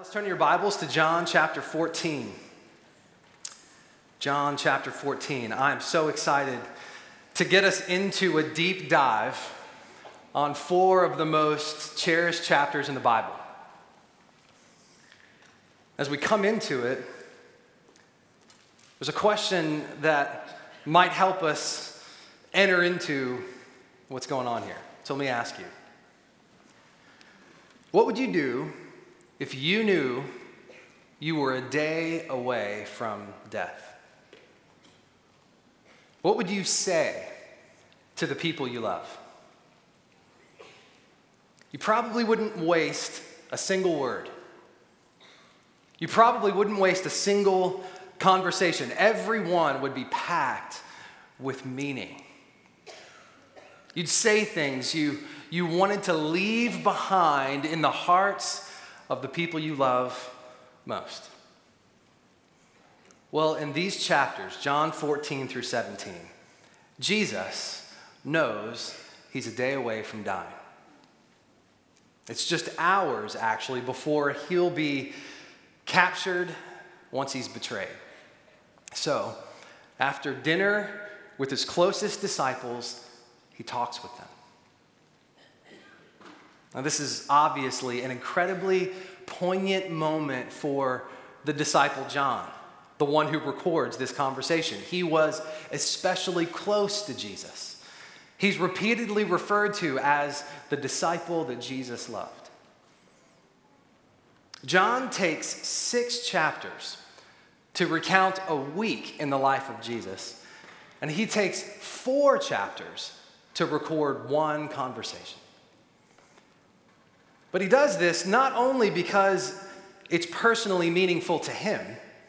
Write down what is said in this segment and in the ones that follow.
Let's turn your Bibles to John chapter 14. John chapter 14. I'm so excited to get us into a deep dive on four of the most cherished chapters in the Bible. As we come into it, there's a question that might help us enter into what's going on here. So let me ask you. What would you do if you knew you were a day away from death? What would you say to the people you love? You probably wouldn't waste a single word. You probably wouldn't waste a single conversation. Everyone would be packed with meaning. You'd say things you wanted to leave behind in the hearts of the people you love most. Well, in these chapters, John 14 through 17, Jesus knows he's a day away from dying. It's just hours, actually, before he'll be captured once he's betrayed. So, after dinner with his closest disciples, he talks with them. Now, this is obviously an incredibly poignant moment for the disciple John, the one who records this conversation. He was especially close to Jesus. He's repeatedly referred to as the disciple that Jesus loved. John takes 6 chapters to recount a week in the life of Jesus, and he takes 4 chapters to record one conversation. But he does this not only because it's personally meaningful to him.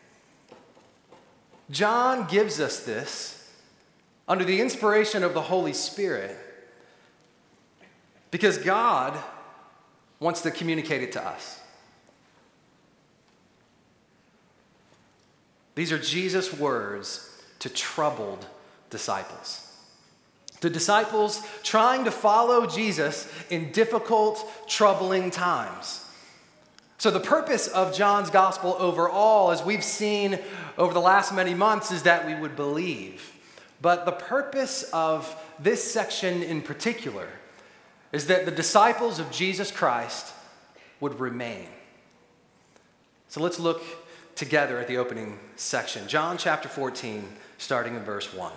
John gives us this under the inspiration of the Holy Spirit because God wants to communicate it to us. These are Jesus' words to troubled disciples. The disciples trying to follow Jesus in difficult, troubling times. So the purpose of John's gospel overall, as we've seen over the last many months, is that we would believe. But the purpose of this section in particular is that the disciples of Jesus Christ would remain. So let's look together at the opening section. John chapter 14, starting in verse 1.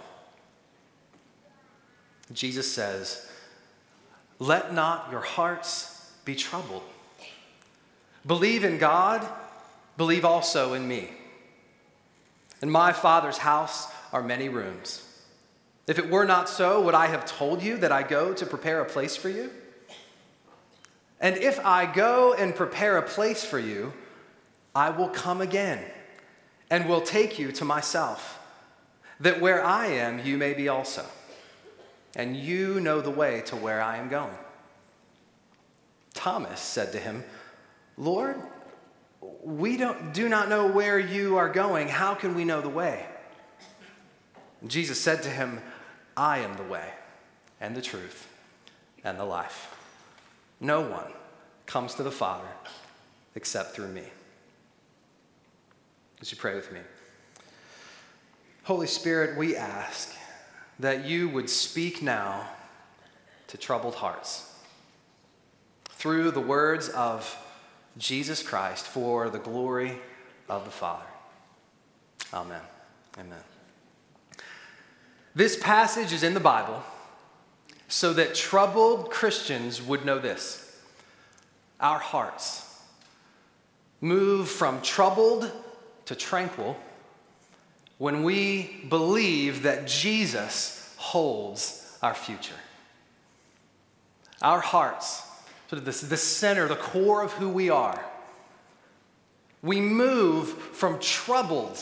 Jesus says, "Let not your hearts be troubled. Believe in God, believe also in me. In my Father's house are many rooms. If it were not so, would I have told you that I go to prepare a place for you? And if I go and prepare a place for you, I will come again and will take you to myself, that where I am, you may be also. And you know the way to where I am going." Thomas said to him, "Lord, we do not know where you are going. How can we know the way?" And Jesus said to him, "I am the way and the truth and the life. No one comes to the Father except through me." Would you pray with me? Holy Spirit, we ask that you would speak now to troubled hearts through the words of Jesus Christ for the glory of the Father. Amen. Amen. This passage is in the Bible so that troubled Christians would know this. Our hearts move from troubled to tranquil when we believe that Jesus holds our future. Our hearts, sort of the center, the core of who we are. We move from troubled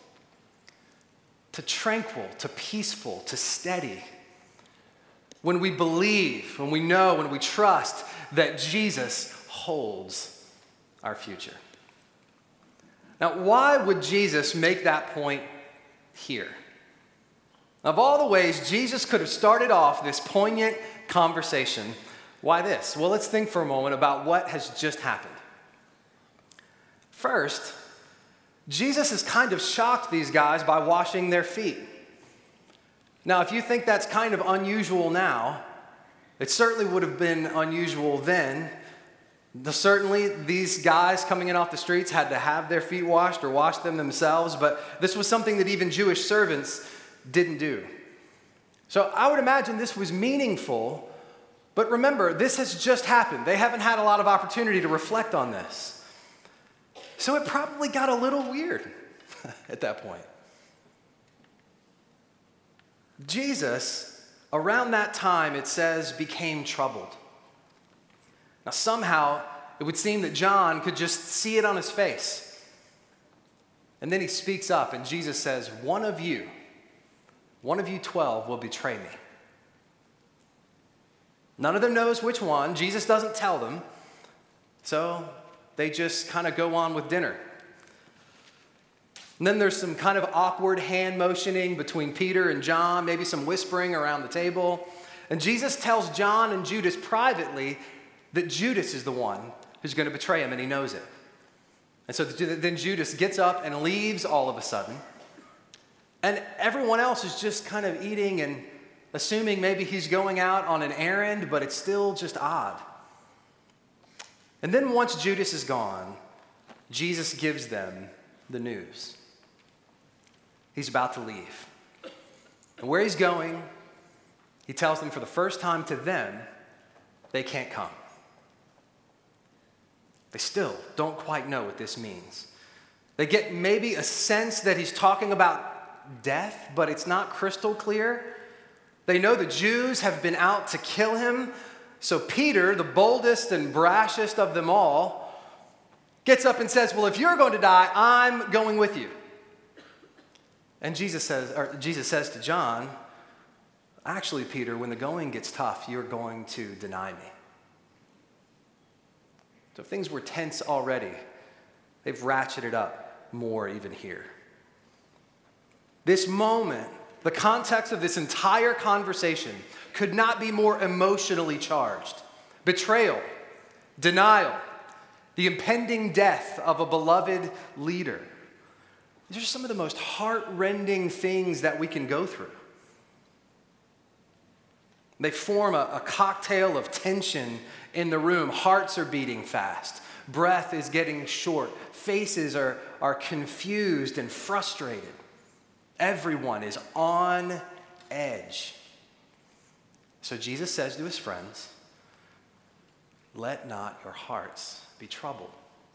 to tranquil, to peaceful, to steady. When we believe, when we know, when we trust that Jesus holds our future. Now, why would Jesus make that point here? Of all the ways Jesus could have started off this poignant conversation, why this? Well, let's think for a moment about what has just happened. First, Jesus has kind of shocked these guys by washing their feet. Now, if you think that's kind of unusual now, it certainly would have been unusual then. Certainly, these guys coming in off the streets had to have their feet washed or wash them themselves, but this was something that even Jewish servants didn't do. So I would imagine this was meaningful, but remember, this has just happened. They haven't had a lot of opportunity to reflect on this. So it probably got a little weird at that point. Jesus, around that time, it says, became troubled. Now, somehow, it would seem that John could just see it on his face. And then he speaks up, and Jesus says, one of you 12 will betray me. None of them knows which one. Jesus doesn't tell them. So they just kind of go on with dinner. And then there's some kind of awkward hand motioning between Peter and John, maybe some whispering around the table. And Jesus tells John and Judas privately that Judas is the one who's going to betray him, and he knows it. And so then Judas gets up and leaves all of a sudden. And everyone else is just kind of eating and assuming maybe he's going out on an errand, but it's still just odd. And then once Judas is gone, Jesus gives them the news. He's about to leave. And where he's going, he tells them for the first time to them, they can't come. They still don't quite know what this means. They get maybe a sense that he's talking about death, but it's not crystal clear. They know the Jews have been out to kill him. So Peter, the boldest and brashest of them all, gets up and says, well, if you're going to die, I'm going with you. And Jesus says to John, actually, Peter, when the going gets tough, you're going to deny me. So if things were tense already, they've ratcheted up more even here. This moment, the context of this entire conversation could not be more emotionally charged. Betrayal, denial, the impending death of a beloved leader. These are some of the most heart-rending things that we can go through. They form a cocktail of tension in the room. Hearts are beating fast. Breath is getting short. Faces are confused and frustrated. Everyone is on edge. So Jesus says to his friends, let not your hearts be troubled.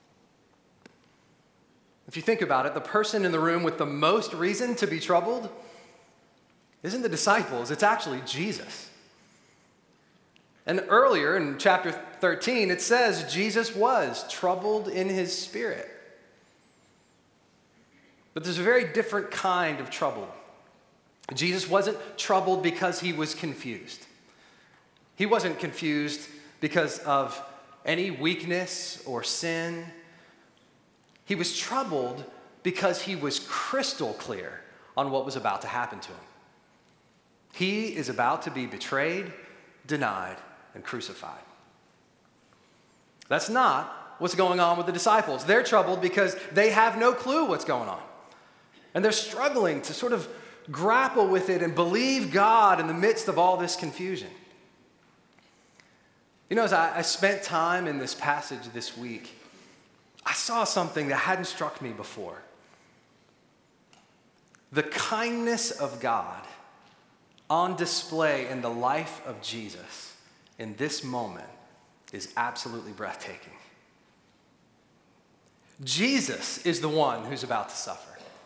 If you think about it, the person in the room with the most reason to be troubled isn't the disciples, it's actually Jesus. And earlier in chapter 13, it says Jesus was troubled in his spirit. But there's a very different kind of trouble. Jesus wasn't troubled because he was confused. He wasn't confused because of any weakness or sin. He was troubled because he was crystal clear on what was about to happen to him. He is about to be betrayed, denied, and crucified. That's not what's going on with the disciples. They're troubled because they have no clue what's going on. And they're struggling to sort of grapple with it and believe God in the midst of all this confusion. You know, as I spent time in this passage this week, I saw something that hadn't struck me before. The kindness of God on display in the life of Jesus in this moment is absolutely breathtaking. Jesus is the one who's about to suffer.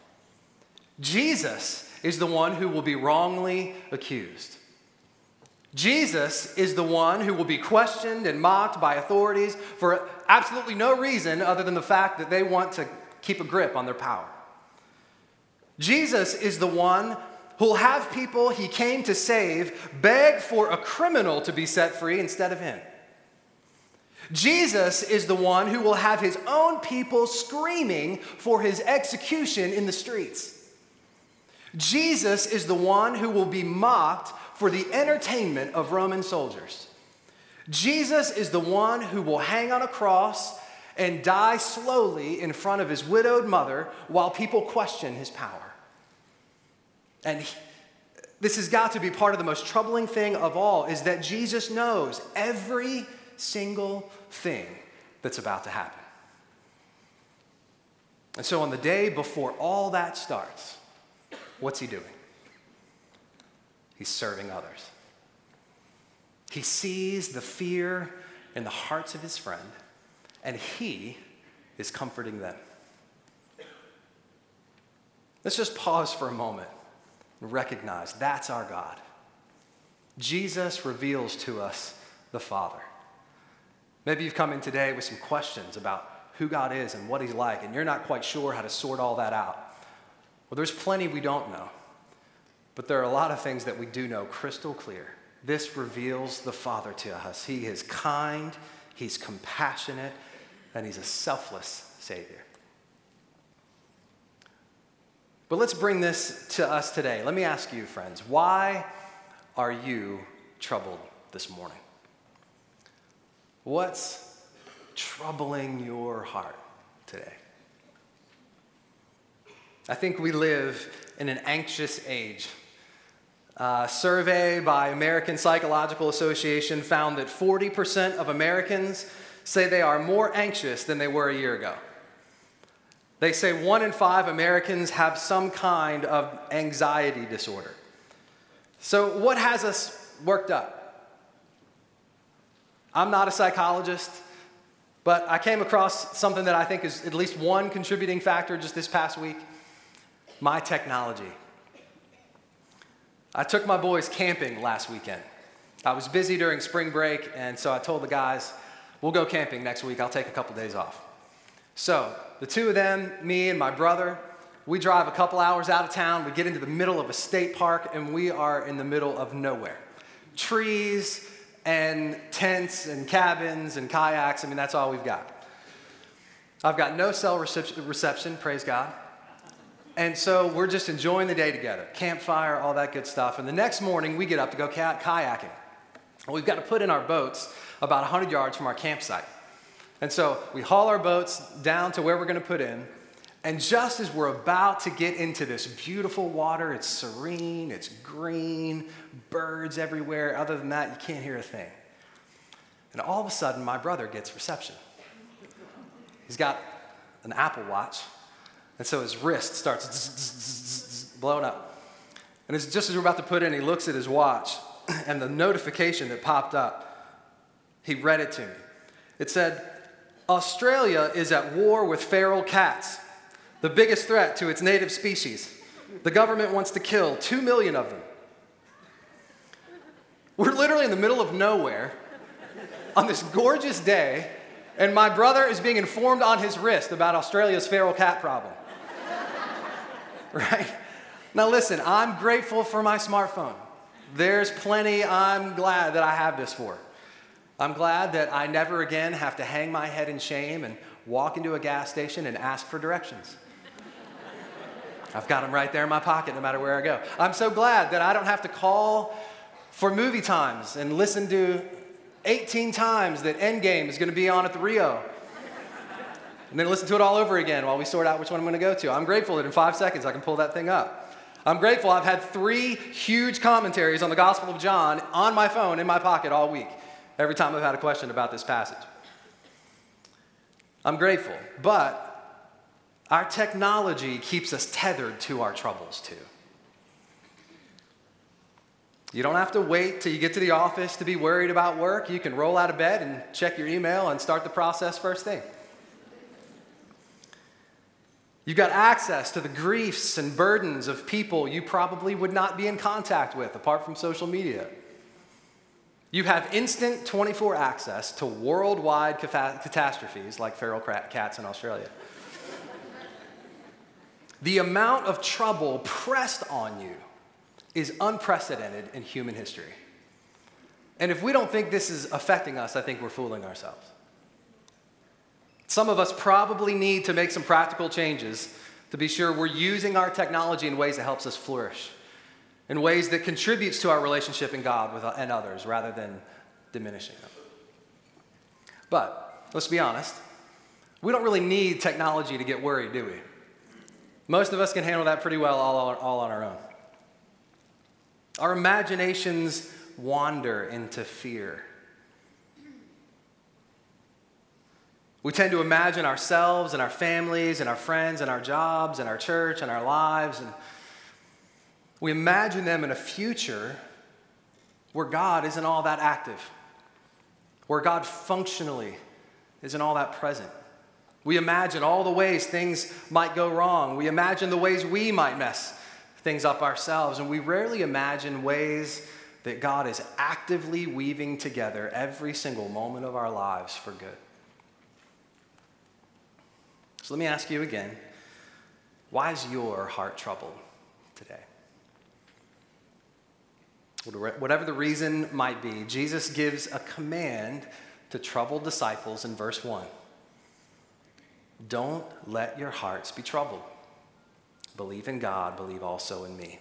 Jesus is the one who will be wrongly accused. Jesus is the one who will be questioned and mocked by authorities for absolutely no reason other than the fact that they want to keep a grip on their power. Jesus is the one who will have people he came to save beg for a criminal to be set free instead of him. Jesus is the one who will have his own people screaming for his execution in the streets. Jesus is the one who will be mocked for the entertainment of Roman soldiers. Jesus is the one who will hang on a cross and die slowly in front of his widowed mother while people question his power. And this has got to be part of the most troubling thing of all, is that Jesus knows every single thing that's about to happen. And so on the day before all that starts, what's he doing? He's serving others. He sees the fear in the hearts of his friend, and he is comforting them. Let's just pause for a moment and recognize that's our God. Jesus reveals to us the Father. Maybe you've come in today with some questions about who God is and what he's like, and you're not quite sure how to sort all that out. Well, there's plenty we don't know, but there are a lot of things that we do know crystal clear. This reveals the Father to us. He is kind, he's compassionate, and he's a selfless Savior. But let's bring this to us today. Let me ask you, friends, why are you troubled this morning? What's troubling your heart today? I think we live in an anxious age. A survey by American Psychological Association found that 40% of Americans say they are more anxious than they were a year ago. They say 1 in 5 Americans have some kind of anxiety disorder. So what has us worked up? I'm not a psychologist, but I came across something that I think is at least one contributing factor just this past week: my technology. I took my boys camping last weekend. I was busy during spring break, and so I told the guys, we'll go camping next week. I'll take a couple days off. So the two of them, me and my brother, we drive a couple hours out of town. We get into the middle of a state park, and we are in the middle of nowhere. Trees and tents and cabins and kayaks. I mean, that's all we've got. I've got no cell reception, praise God. And so we're just enjoying the day together. Campfire, all that good stuff. And the next morning, we get up to go kayaking. We've got to put in our boats about 100 yards from our campsite. And so we haul our boats down to where we're going to put in. And just as we're about to get into this beautiful water, it's serene, it's green, birds everywhere. Other than that, you can't hear a thing. And all of a sudden, my brother gets reception. He's got an Apple Watch. And so his wrist starts blowing up. And it's just as we're about to put in, he looks at his watch, and the notification that popped up, he read it to me. It said, Australia is at war with feral cats, the biggest threat to its native species. The government wants to kill 2 million of them. We're literally in the middle of nowhere on this gorgeous day, and my brother is being informed on his wrist about Australia's feral cat problem. Right? Now listen, I'm grateful for my smartphone. There's plenty I'm glad that I have this for. I'm glad that I never again have to hang my head in shame and walk into a gas station and ask for directions. I've got them right there in my pocket no matter where I go. I'm so glad that I don't have to call for movie times and listen to 18 times that Endgame is going to be on at the Rio. And then listen to it all over again while we sort out which one I'm going to go to. I'm grateful that in 5 seconds I can pull that thing up. I'm grateful I've had 3 huge commentaries on the Gospel of John on my phone in my pocket all week, every time I've had a question about this passage. I'm grateful, but our technology keeps us tethered to our troubles too. You don't have to wait till you get to the office to be worried about work. You can roll out of bed and check your email and start the process first thing. You've got access to the griefs and burdens of people you probably would not be in contact with apart from social media. You have instant 24 access to worldwide catastrophes like feral cats in Australia. The amount of trouble pressed on you is unprecedented in human history. And if we don't think this is affecting us, I think we're fooling ourselves. Some of us probably need to make some practical changes to be sure we're using our technology in ways that helps us flourish, in ways that contributes to our relationship in God and others rather than diminishing them. But let's be honest, We don't really need technology to get worried, do we? Most of us can handle that pretty well all on our own. Our imaginations wander into fear. We tend to imagine ourselves and our families and our friends and our jobs and our church and our lives, and we imagine them in a future where God isn't all that active, where God functionally isn't all that present. We imagine all the ways things might go wrong. We imagine the ways we might mess things up ourselves, and we rarely imagine ways that God is actively weaving together every single moment of our lives for good. So let me ask you again, why is your heart troubled today? Whatever the reason might be, Jesus gives a command to troubled disciples in verse 1. Don't let your hearts be troubled. Believe in God, believe also in me.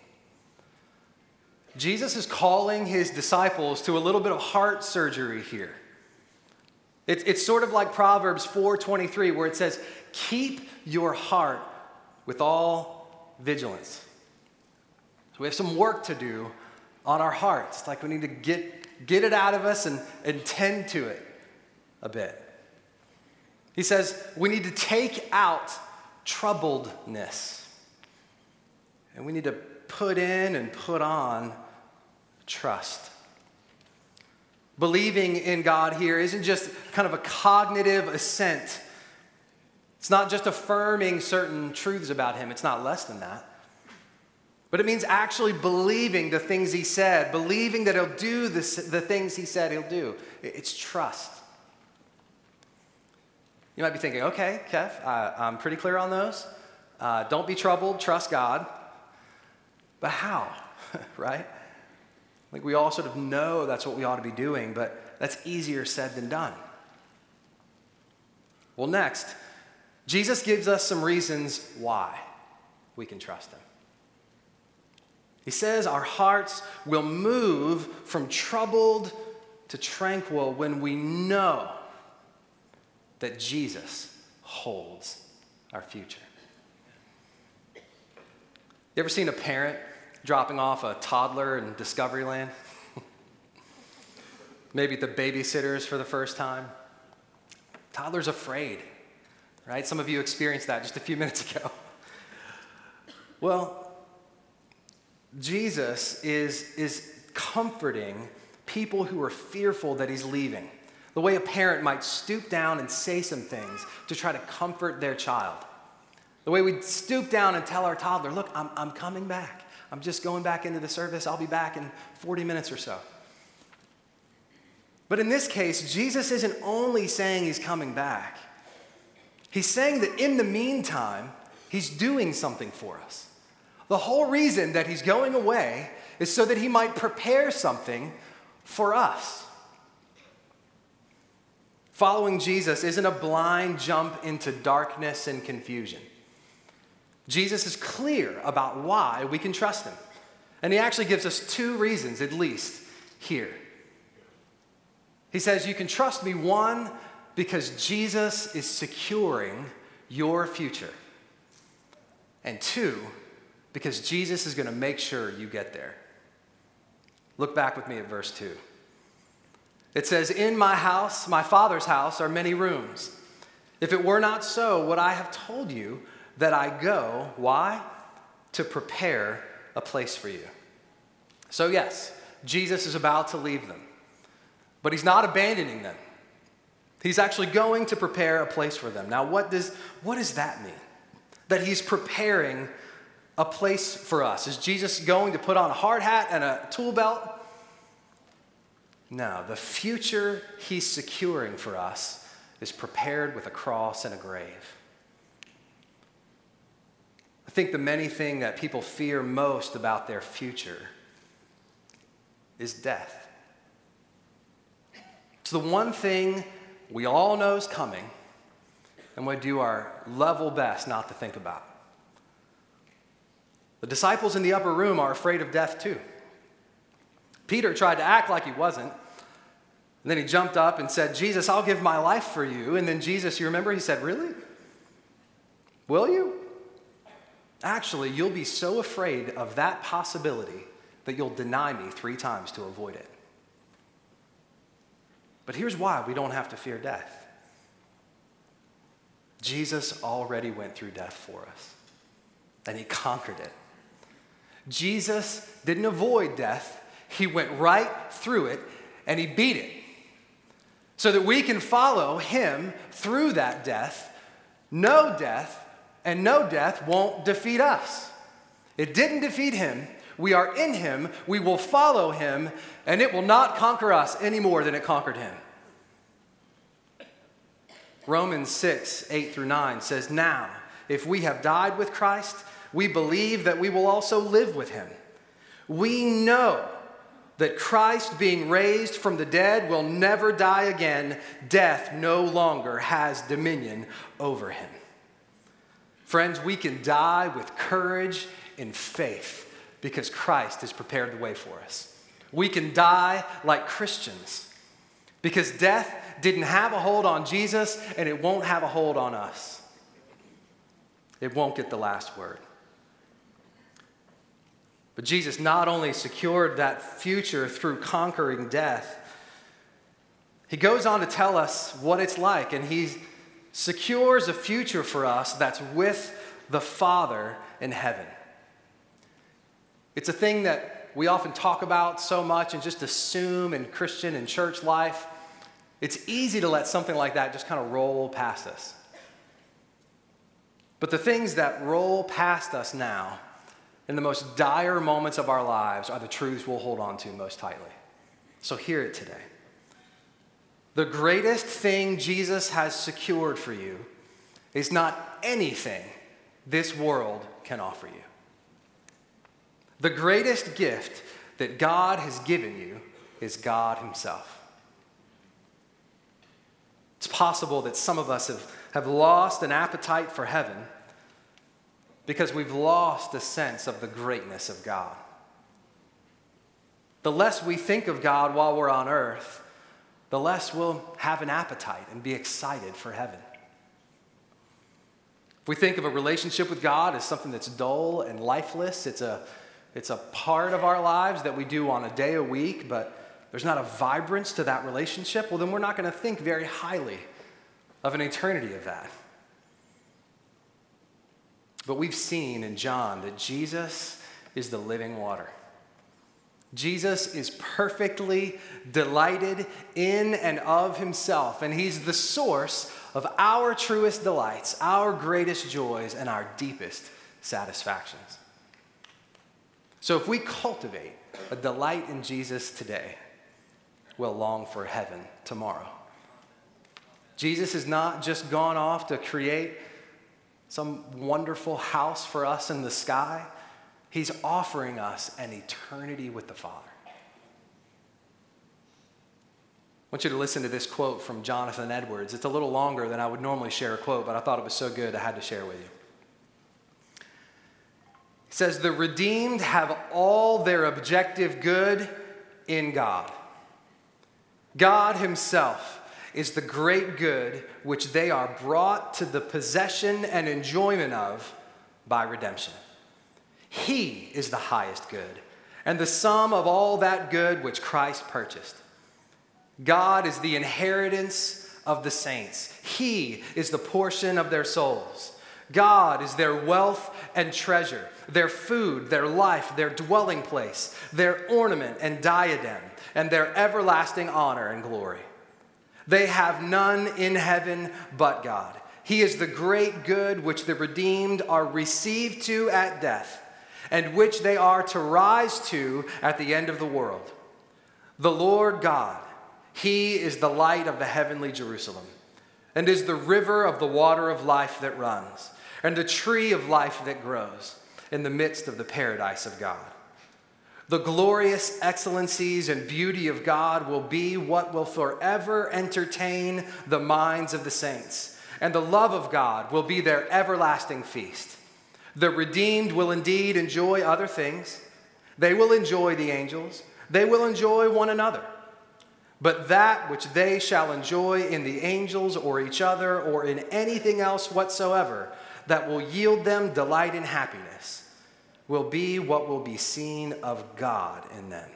Jesus is calling his disciples to a little bit of heart surgery here. It's sort of like Proverbs 4:23, where it says, keep your heart with all vigilance. So we have some work to do on our hearts. It's like we need to get it out of us and tend to it a bit. He says we need to take out troubledness. And we need to put in and put on trust. Believing in God here isn't just kind of a cognitive assent. It's not just affirming certain truths about him. It's not less than that. But it means actually believing the things he said, believing that he'll do the things he said he'll do. It's trust. You might be thinking, okay, Kev, I'm pretty clear on those. Don't be troubled, trust God. But how, right? Like we all sort of know that's what we ought to be doing, but that's easier said than done. Well, next, Jesus gives us some reasons why we can trust him. He says our hearts will move from troubled to tranquil when we know that Jesus holds our future. You ever seen a parent dropping off a toddler in Discoveryland? Maybe the babysitters for the first time. Toddler's afraid, right? Some of you experienced that just a few minutes ago. Well, Jesus is comforting people who are fearful that he's leaving. The way a parent might stoop down and say some things to try to comfort their child. The way we'd stoop down and tell our toddler, look, I'm coming back. I'm just going back into the service. I'll be back in 40 minutes or so. But in this case, Jesus isn't only saying he's coming back. He's saying that in the meantime, he's doing something for us. The whole reason that he's going away is so that he might prepare something for us. Following Jesus isn't a blind jump into darkness and confusion. Jesus is clear about why we can trust him. And he actually gives us two reasons, at least, here. He says, you can trust me, one, because Jesus is securing your future. And two, because Jesus is going to make sure you get there. Look back with me at verse 2. It says, in my house, my Father's house, are many rooms. If it were not so, would I have told you that I go, why? To prepare a place for you. So yes, Jesus is about to leave them, but he's not abandoning them. He's actually going to prepare a place for them. Now, what does that mean? That he's preparing a place for us. Is Jesus going to put on a hard hat and a tool belt? No, the future he's securing for us is prepared with a cross and a grave. I think the main thing that people fear most about their future is death. It's the one thing we all know is coming, and we do our level best not to think about. The disciples in the upper room are afraid of death too. Peter tried to act like he wasn't. And then he jumped up and said, Jesus, I'll give my life for you. And then Jesus, you remember, he said, really? Will you? Actually, you'll be so afraid of that possibility that you'll deny me 3 times to avoid it. But here's why we don't have to fear death. Jesus already went through death for us, and he conquered it. Jesus didn't avoid death. He went right through it, and he beat it, so that we can follow him through that death. No death won't defeat us. It didn't defeat him. We are in him. We will follow him, and it will not conquer us any more than it conquered him. Romans 6, 8 through 9 says, now, if we have died with Christ, we believe that we will also live with him. We know that Christ, being raised from the dead, will never die again. Death no longer has dominion over him. Friends, we can die with courage and faith because Christ has prepared the way for us. We can die like Christians because death didn't have a hold on Jesus, and it won't have a hold on us. It won't get the last word. But Jesus not only secured that future through conquering death, he goes on to tell us what it's like, and he secures a future for us that's with the Father in heaven. It's a thing that we often talk about so much and just assume in Christian and church life. It's easy to let something like that just kind of roll past us. But the things that roll past us now, in the most dire moments of our lives, are the truths we'll hold on to most tightly. So hear it today. The greatest thing Jesus has secured for you is not anything this world can offer you. The greatest gift that God has given you is God himself. It's possible that some of us have lost an appetite for heaven because we've lost a sense of the greatness of God. The less we think of God while we're on earth, the less we'll have an appetite and be excited for heaven. If we think of a relationship with God as something that's dull and lifeless, it's a part of our lives that we do on a day a week, but there's not a vibrance to that relationship, well, then we're not going to think very highly of an eternity of that. But we've seen in John that Jesus is the living water. Jesus is perfectly delighted in and of himself, and he's the source of our truest delights, our greatest joys, and our deepest satisfactions. So if we cultivate a delight in Jesus today, we'll long for heaven tomorrow. Jesus has not just gone off to create some wonderful house for us in the sky. He's offering us an eternity with the Father. I want you to listen to this quote from Jonathan Edwards. It's a little longer than I would normally share a quote, but I thought it was so good I had to share it with you. He says, the redeemed have all their objective good in God. God himself is the great good which they are brought to the possession and enjoyment of by redemption. He is the highest good and the sum of all that good which Christ purchased. God is the inheritance of the saints. He is the portion of their souls. God is their wealth and treasure, their food, their life, their dwelling place, their ornament and diadem, and their everlasting honor and glory. They have none in heaven but God. He is the great good which the redeemed are received to at death, and which they are to rise to at the end of the world. The Lord God, he is the light of the heavenly Jerusalem, and is the river of the water of life that runs, and the tree of life that grows in the midst of the paradise of God. The glorious excellencies and beauty of God will be what will forever entertain the minds of the saints, and the love of God will be their everlasting feast. The redeemed will indeed enjoy other things. They will enjoy the angels. They will enjoy one another. but that which they shall enjoy in the angels or each other or in anything else whatsoever that will yield them delight and happiness will be what will be seen of God in them.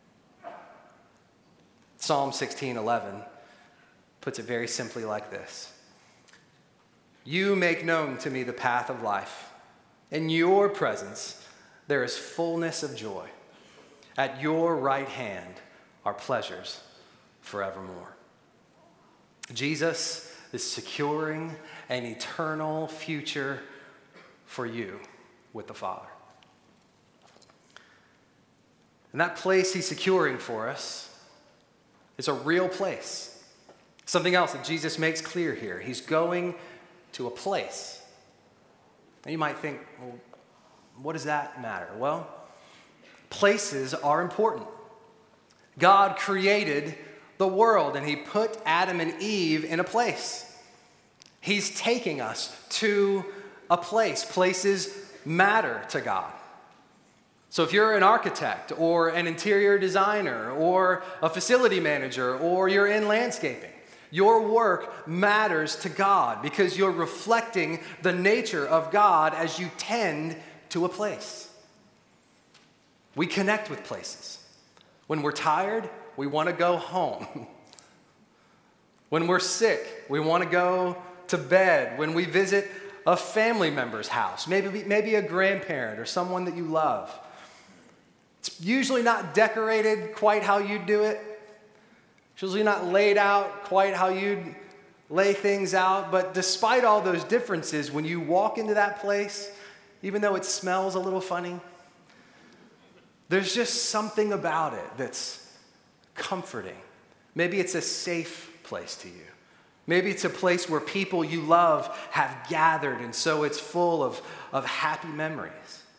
Psalm 16:11 puts it very simply like this. You make known to me the path of life. In your presence there is fullness of joy. At your right hand are pleasures forevermore. Jesus is securing an eternal future for you with the Father. And that place he's securing for us is a real place. Something else that Jesus makes clear here. He's going to a place. And you might think, well, what does that matter? Well, places are important. God created the world and he put Adam and Eve in a place. He's taking us to a place. Places matter to God. So if you're an architect or an interior designer or a facility manager or you're in landscaping, your work matters to God because you're reflecting the nature of God as you tend to a place. We connect with places. When we're tired, we want to go home. When we're sick, we want to go to bed. When we visit a family member's house, maybe a grandparent or someone that you love, it's usually not decorated quite how you do it. It's usually not laid out quite how you'd lay things out. But despite all those differences, when you walk into that place, even though it smells a little funny, there's just something about it that's comforting. Maybe it's a safe place to you. Maybe it's a place where people you love have gathered, and so it's full of happy memories.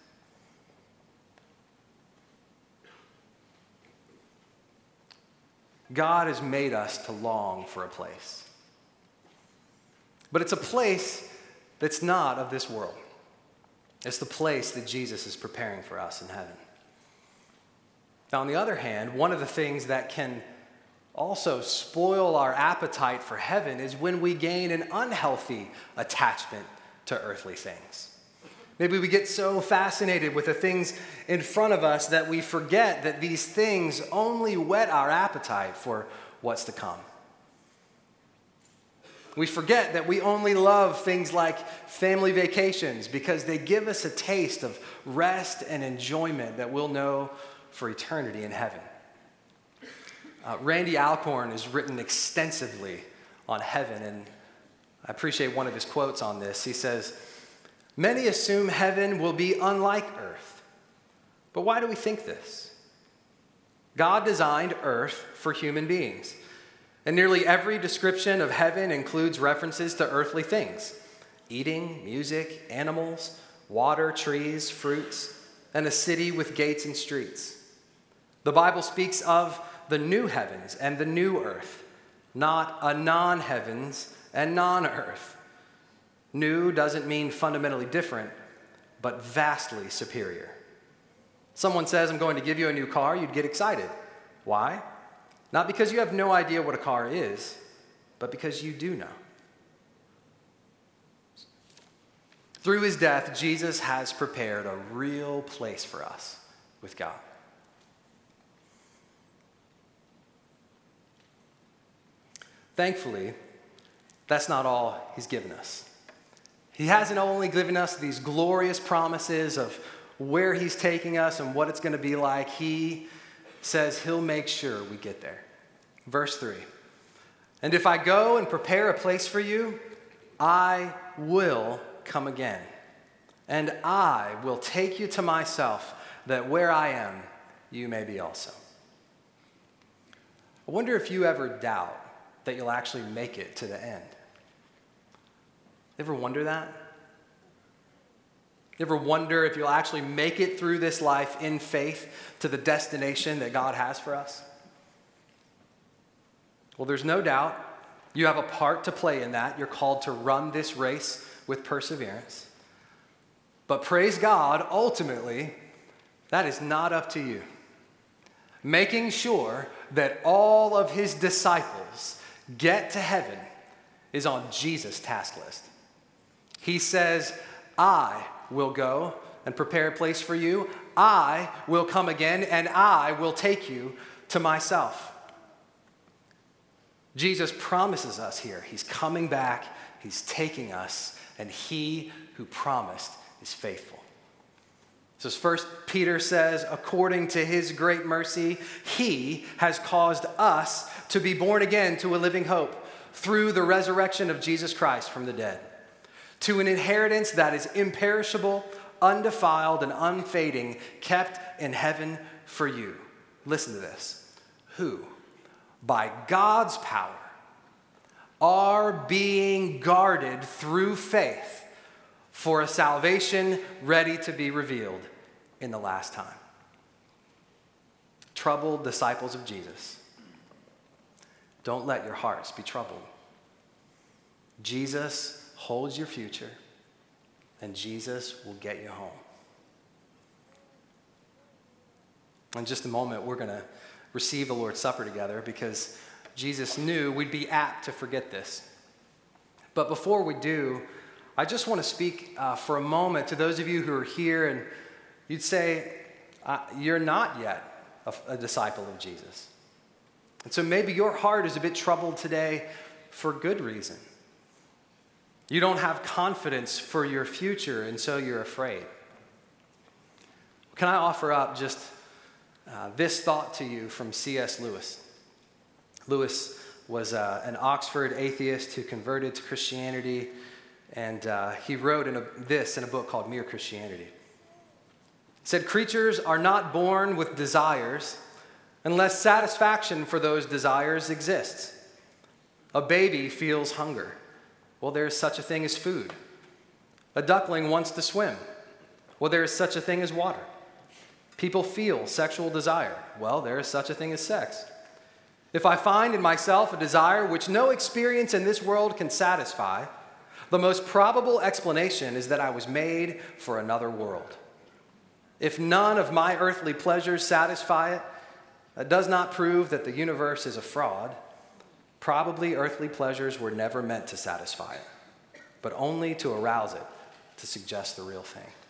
God has made us to long for a place. But it's a place that's not of this world. It's the place that Jesus is preparing for us in heaven. Now, on the other hand, one of the things that can also spoil our appetite for heaven is when we gain an unhealthy attachment to earthly things. Maybe we get so fascinated with the things in front of us that we forget that these things only whet our appetite for what's to come. We forget that we only love things like family vacations because they give us a taste of rest and enjoyment that we'll know for eternity in heaven. Randy Alcorn has written extensively on heaven, and I appreciate one of his quotes on this. He says, "Many assume heaven will be unlike earth. But why do we think this? God designed earth for human beings, and nearly every description of heaven includes references to earthly things: eating, music, animals, water, trees, fruits, and a city with gates and streets. The Bible speaks of the new heavens and the new earth, not a non-heavens and non-earth. New doesn't mean fundamentally different, but vastly superior. Someone says, I'm going to give you a new car, you'd get excited. Why? Not because you have no idea what a car is, but because you do know. Through his death, Jesus has prepared a real place for us with God. Thankfully, that's not all he's given us. He hasn't only given us these glorious promises of where he's taking us and what it's going to be like. He says he'll make sure we get there. Verse 3, and if I go and prepare a place for you, I will come again, and I will take you to myself, that where I am, you may be also. I wonder if you ever doubt that you'll actually make it to the end. Ever wonder that? Ever wonder if you'll actually make it through this life in faith to the destination that God has for us? Well, there's no doubt you have a part to play in that. You're called to run this race with perseverance. But praise God, ultimately, that is not up to you. making sure that all of his disciples get to heaven is on Jesus' task list. He says, I will go and prepare a place for you. I will come again, and I will take you to myself. Jesus promises us here, he's coming back, he's taking us, and he who promised is faithful. So as 1 Peter says, according to his great mercy, he has caused us to be born again to a living hope through the resurrection of Jesus Christ from the dead, to an inheritance that is imperishable, undefiled, and unfading, kept in heaven for you. Listen to this. Who, by God's power, are being guarded through faith for a salvation ready to be revealed in the last time. Troubled disciples of Jesus, don't let your hearts be troubled. Jesus holds your future, and Jesus will get you home. In just a moment, we're going to receive the Lord's Supper together because Jesus knew we'd be apt to forget this. But before we do, I just want to speak for a moment to those of you who are here and you'd say, you're not yet a disciple of Jesus. And so maybe your heart is a bit troubled today for good reason. You don't have confidence for your future, and so you're afraid. Can I offer up just this thought to you from C.S. Lewis? Lewis was an Oxford atheist who converted to Christianity, and he wrote this in a book called Mere Christianity. He said, creatures are not born with desires unless satisfaction for those desires exists. A baby feels hunger. Well, there is such a thing as food. A duckling wants to swim. Well, there is such a thing as water. People feel sexual desire. Well, there is such a thing as sex. If I find in myself a desire which no experience in this world can satisfy, the most probable explanation is that I was made for another world. If none of my earthly pleasures satisfy it, that does not prove that the universe is a fraud. Probably earthly pleasures were never meant to satisfy it, but only to arouse it, to suggest the real thing.